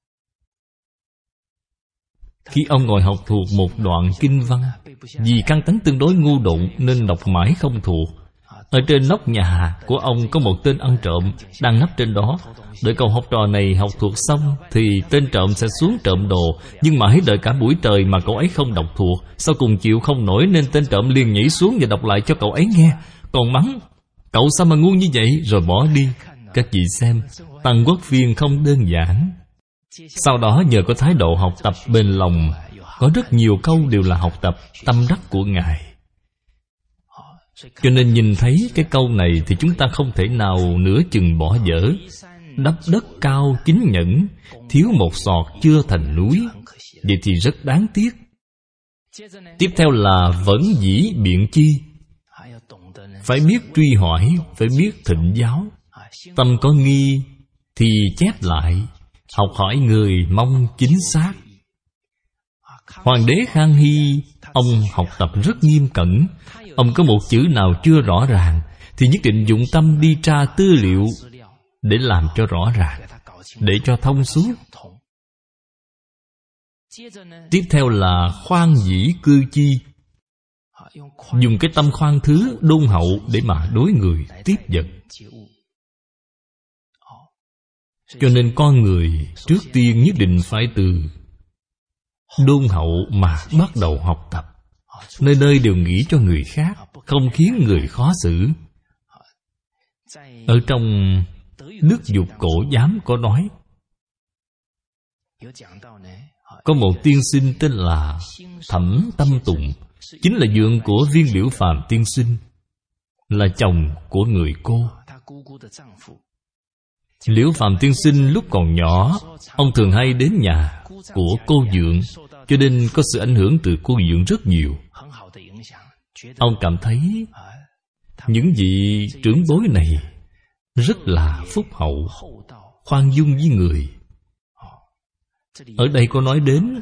khi ông ngồi học thuộc một đoạn kinh văn, vì căn tánh tương đối ngu độn nên đọc mãi không thuộc. Ở trên nóc nhà của ông có một tên ăn trộm đang nấp trên đó. Đợi cậu học trò này học thuộc xong thì tên trộm sẽ xuống trộm đồ. Nhưng mãi đợi cả buổi trời mà cậu ấy không đọc thuộc. Sau cùng chịu không nổi nên tên trộm liền nhảy xuống và đọc lại cho cậu ấy nghe. Còn mắng: "Cậu sao mà ngu như vậy?" rồi bỏ đi. Các vị xem, Tăng Quốc Phiên không đơn giản. Sau đó nhờ có thái độ học tập bền lòng, có rất nhiều câu đều là học tập tâm đắc của Ngài. Cho nên nhìn thấy cái câu này thì chúng ta không thể nào nửa chừng bỏ dở. Đắp đất cao kính nhẫn, thiếu một sọt chưa thành núi. Vậy thì rất đáng tiếc. Tiếp theo là vẫn dĩ biện chi. Phải biết truy hỏi, phải biết thịnh giáo. Tâm có nghi thì chép lại, học hỏi người mong chính xác. Hoàng đế Khang Hy, ông học tập rất nghiêm cẩn. Ông có một chữ nào chưa rõ ràng thì nhất định dụng tâm đi tra tư liệu để làm cho rõ ràng, để cho thông suốt. Tiếp theo là khoan dĩ cư chi. Dùng cái tâm khoan thứ đôn hậu để mà đối người tiếp vật. Cho nên con người trước tiên nhất định phải từ đôn hậu mà bắt đầu học tập. Nơi nơi đều nghĩ cho người khác, không khiến người khó xử. Ở trong Đức Dục Cổ Giám có nói, có một tiên sinh tên là Thẩm Tâm Tùng, chính là dượng của Viên Liễu Phàm tiên sinh, là chồng của người cô. Liễu Phàm tiên sinh lúc còn nhỏ, ông thường hay đến nhà của cô dượng, cho nên có sự ảnh hưởng từ cô dượng rất nhiều. Ông cảm thấy những vị trưởng bối này rất là phúc hậu, khoan dung với người. Ở đây có nói đến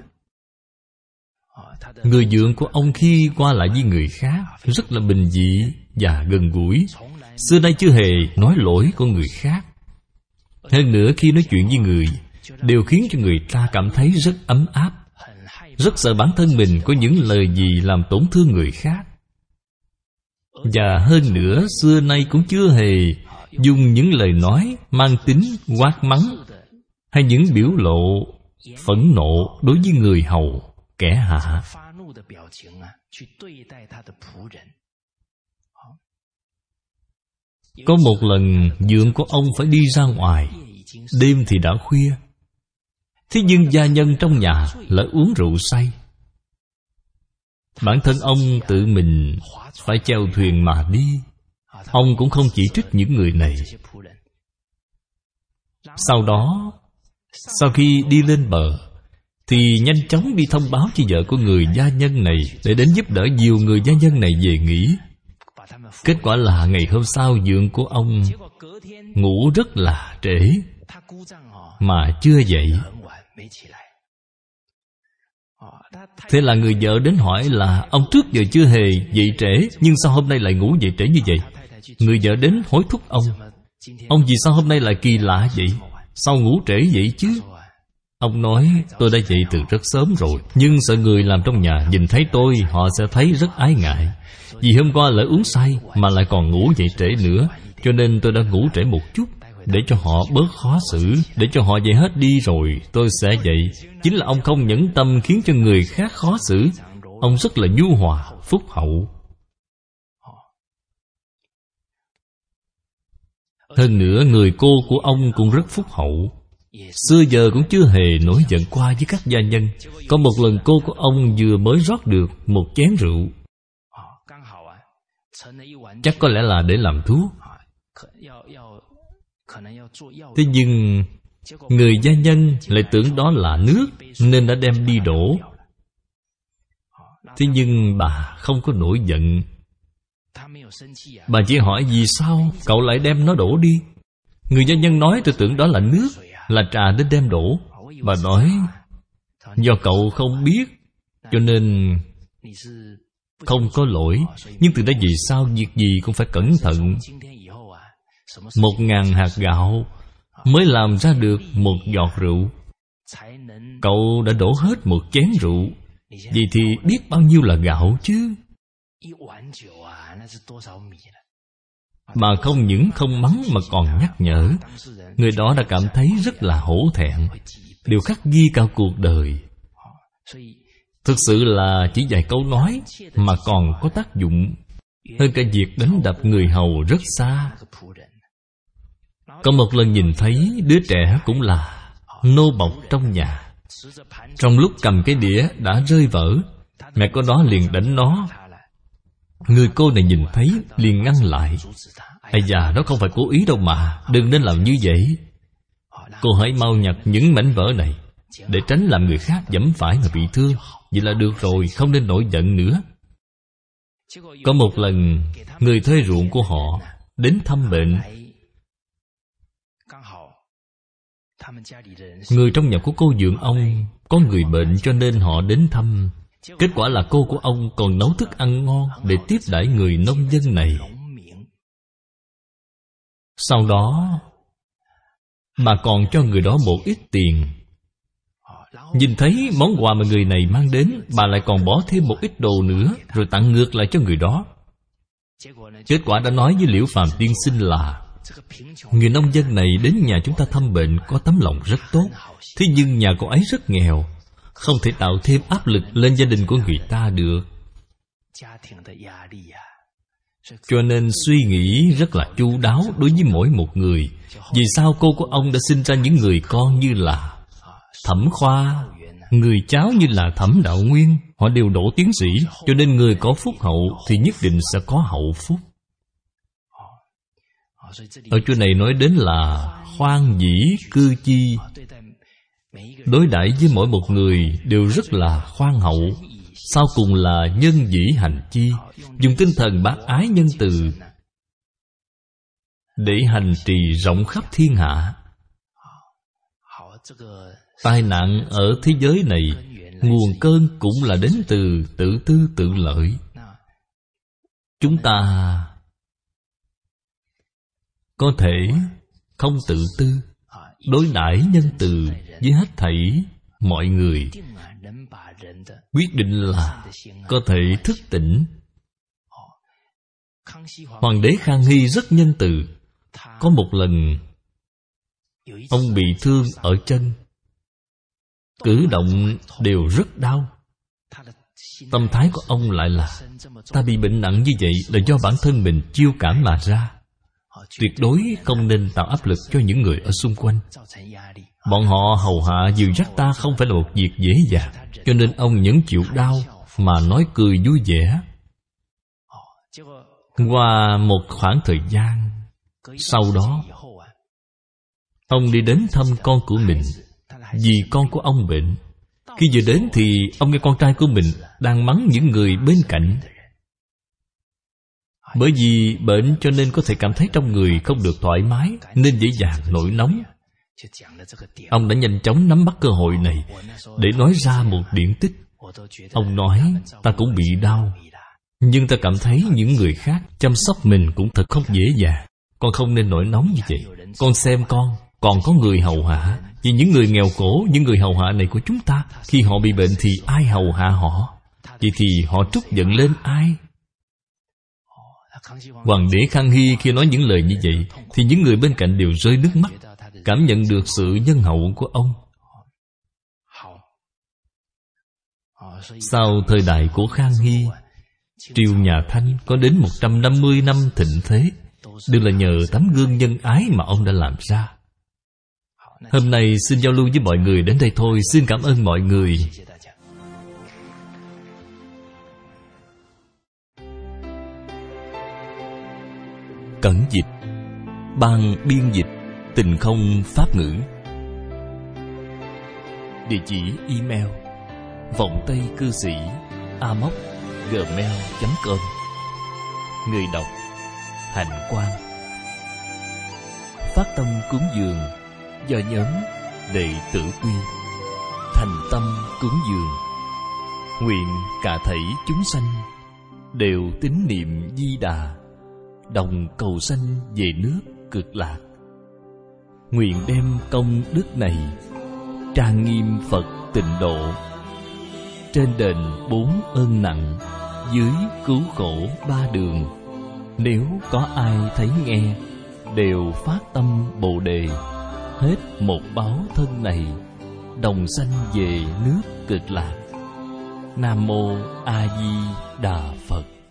người dượng của ông khi qua lại với người khác rất là bình dị và gần gũi, xưa nay chưa hề nói lỗi của người khác. Hơn nữa khi nói chuyện với người đều khiến cho người ta cảm thấy rất ấm áp, rất sợ bản thân mình có những lời gì làm tổn thương người khác. Và hơn nữa xưa nay cũng chưa hề dùng những lời nói mang tính quát mắng hay những biểu lộ phẫn nộ đối với người hầu, kẻ hạ. Có một lần dượng của ông phải đi ra ngoài, đêm thì đã khuya. Thế nhưng gia nhân trong nhà lại uống rượu say. Bản thân ông tự mình phải chèo thuyền mà đi. Ông cũng không chỉ trích những người này. Sau đó, sau khi đi lên bờ thì nhanh chóng đi thông báo cho vợ của người gia nhân này để đến giúp đỡ nhiều người gia nhân này về nghỉ. Kết quả là ngày hôm sau dượng của ông ngủ rất là trễ mà chưa dậy. Thế là người vợ đến hỏi là ông trước giờ chưa hề dậy trễ, nhưng sao hôm nay lại ngủ dậy trễ như vậy? Người vợ đến hối thúc ông, ông vì sao hôm nay lại kỳ lạ vậy? Sao ngủ trễ vậy chứ? Ông nói, tôi đã dậy từ rất sớm rồi, nhưng sợ người làm trong nhà nhìn thấy tôi, họ sẽ thấy rất ái ngại. Vì hôm qua lỡ uống say mà lại còn ngủ dậy trễ nữa, cho nên tôi đã ngủ trễ một chút, để cho họ bớt khó xử. Để cho họ dậy hết đi rồi tôi sẽ dậy. Chính là ông không nhẫn tâm khiến cho người khác khó xử. Ông rất là nhu hòa, phúc hậu. Hơn nữa người cô của ông cũng rất phúc hậu, xưa giờ cũng chưa hề nổi giận qua với các gia nhân. Có một lần cô của ông vừa mới rót được một chén rượu, chắc có lẽ là để làm thuốc. Thế nhưng người gia nhân lại tưởng đó là nước nên đã đem đi đổ. Thế nhưng bà không có nổi giận. Bà chỉ hỏi vì sao cậu lại đem nó đổ đi. Người doanh nhân nói tôi tưởng đó là nước, là trà nên đem đổ. Bà nói do cậu không biết cho nên không có lỗi. Nhưng từ đây về sau việc gì cũng phải cẩn thận. Một ngàn hạt gạo mới làm ra được một giọt rượu. Cậu đã đổ hết một chén rượu, vậy thì biết bao nhiêu là gạo chứ. Bà không những không mắng mà còn nhắc nhở. Người đó đã cảm thấy rất là hổ thẹn. Điều khắc ghi cả cuộc đời. Thực sự là chỉ vài câu nói mà còn có tác dụng hơn cả việc đánh đập người hầu rất xa. Có một lần nhìn thấy đứa trẻ cũng là nô bộc trong nhà. Trong lúc cầm cái đĩa đã rơi vỡ, mẹ của nó liền đánh nó. Người cô này nhìn thấy liền ngăn lại. Ây da, nó không phải cố ý đâu mà, đừng nên làm như vậy. Cô hãy mau nhặt những mảnh vỡ này, để tránh làm người khác giẫm phải mà bị thương. Vậy là được rồi, không nên nổi giận nữa. Có một lần, người thuê ruộng của họ đến thăm bệnh. Người trong nhà của cô dượng ông có người bệnh cho nên họ đến thăm. Kết quả là cô của ông còn nấu thức ăn ngon để tiếp đãi người nông dân này. Sau đó bà còn cho người đó một ít tiền. Nhìn thấy món quà mà người này mang đến, bà lại còn bỏ thêm một ít đồ nữa, rồi tặng ngược lại cho người đó. Kết quả đã nói với Liễu Phàm tiên sinh là người nông dân này đến nhà chúng ta thăm bệnh có tấm lòng rất tốt. Thế nhưng nhà cô ấy rất nghèo, không thể tạo thêm áp lực lên gia đình của người ta được. Cho nên suy nghĩ rất là chu đáo đối với mỗi một người. Vì sao cô của ông đã sinh ra những người con như là Thẩm Khoa, người cháu như là Thẩm Đạo Nguyên. Họ đều đỗ tiến sĩ, cho nên người có phúc hậu thì nhất định sẽ có hậu phúc. Ở chỗ này nói đến là khoan dĩ cư chi. Đối đãi với mỗi một người đều rất là khoan hậu. Sau cùng là nhân dĩ hành chi, dùng tinh thần bác ái nhân từ để hành trì rộng khắp thiên hạ. Tai nạn ở thế giới này, nguồn cơn cũng là đến từ tự tư tự lợi. Chúng ta có thể không tự tư, đối đãi nhân từ với hết thảy mọi người, quyết định là có thể thức tỉnh. Hoàng đế Khang Hy rất nhân từ. Có một lần ông bị thương ở chân, cử động đều rất đau. Tâm thái của ông lại là ta bị bệnh nặng như vậy là do bản thân mình chiêu cảm mà ra. Tuyệt đối không nên tạo áp lực cho những người ở xung quanh. Bọn họ hầu hạ dìu dắt ta không phải là một việc dễ dàng, cho nên ông nhẫn chịu đau mà nói cười vui vẻ. Qua một khoảng thời gian sau đó, ông đi đến thăm con của mình. Vì con của ông bệnh. Khi vừa đến thì ông nghe con trai của mình đang mắng những người bên cạnh. Bởi vì bệnh cho nên có thể cảm thấy trong người không được thoải mái, nên dễ dàng nổi nóng. Ông đã nhanh chóng nắm bắt cơ hội này để nói ra một điển tích. Ông nói, ta cũng bị đau, nhưng ta cảm thấy những người khác chăm sóc mình cũng thật không dễ dàng. Con không nên nổi nóng như vậy. Con xem con, còn có người hầu hạ. Vì những người nghèo khổ, những người hầu hạ này của chúng ta, khi họ bị bệnh thì ai hầu hạ họ? Vậy thì họ trút giận lên ai? Hoàng đế Khang Hy khi nói những lời như vậy thì những người bên cạnh đều rơi nước mắt, cảm nhận được sự nhân hậu của ông. Sau thời đại của Khang Hy, triều nhà Thanh có đến một trăm năm mươi năm thịnh thế, đều là nhờ tấm gương nhân ái mà ông đã làm ra. Hôm nay xin giao lưu với mọi người đến đây thôi. Xin cảm ơn mọi người. Cẩn dịch, ban biên dịch Tình Không Pháp Ngữ. Địa chỉ email vọng tây cư sĩ a m o c gmail chấm com. Người đọc Hạnh Quang. Phát tâm cúng dường do nhóm Đệ Tử Quy. Thành tâm cúng dường, nguyện cả thảy chúng sanh đều tín niệm Di Đà, đồng cầu sanh về nước Cực Lạc. Nguyện đem công đức này trang nghiêm Phật Tịnh Độ, trên đền bốn ơn nặng, dưới cứu khổ ba đường. Nếu có ai thấy nghe, đều phát tâm Bồ Đề, hết một báo thân này, đồng sanh về nước Cực Lạc. Nam Mô A Di Đà Phật.